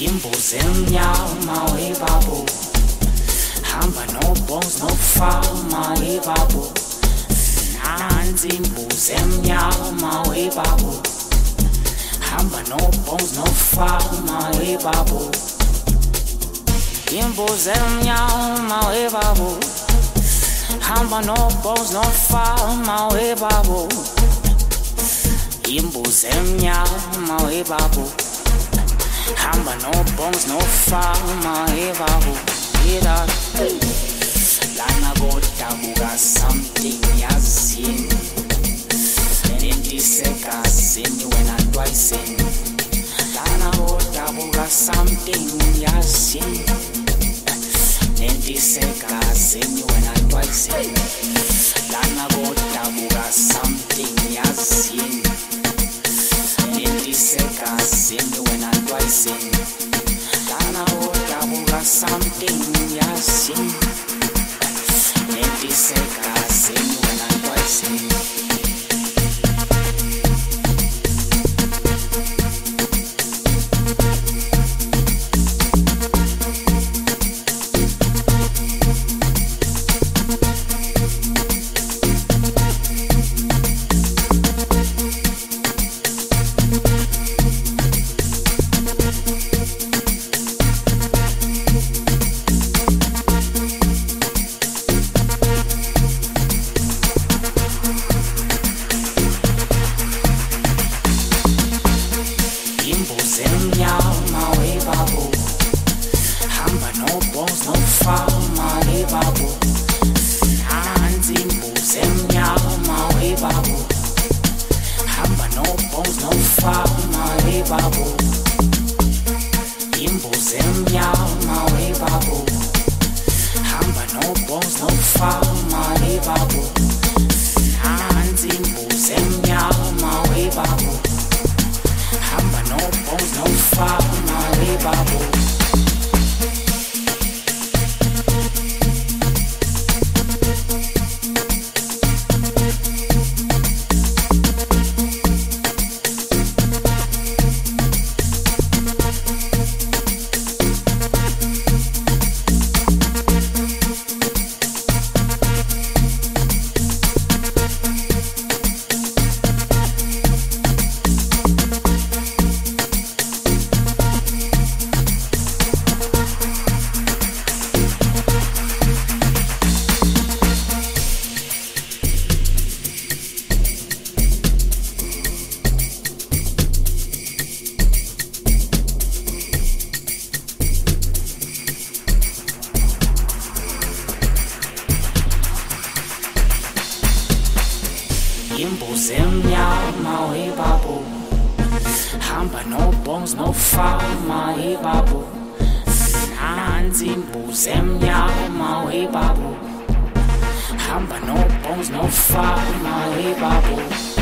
imbuzi emnyama webabo, hamba no bones no fama webabo, nansi imbuzi emnyama webabo, hamba no bones no fama webabo, imbuzi emnyama webabo, hamba no bones no fama webabo, imbuzi emnyama webabo, hamba no bones no fama webabo. Lana bodabuka something yazini, nendisegazini wena twayisini. Lana bodabuka something yazini, nendisegazini wena twayisini. Lana bodabuka something yazini, nendisegazini wena twayisini. Lana bodabuka something yazini, nendisegazini wena twayisini. Imbuzi emnyama webabo, hamba no bones no fama webabo, nansi imbuzi emnyama webabo, hamba no bones no fama webabo, imbuzi emnyama webabo, hamba no bones no fama webabo, nansi imbuzi emnyama webabo, hamba no bones no fama webabo. Imbuzi emnyama webabo, hamba no bones no fama webabo, nansi imbuzi emnyama webabo, hamba no bones no fama webabo.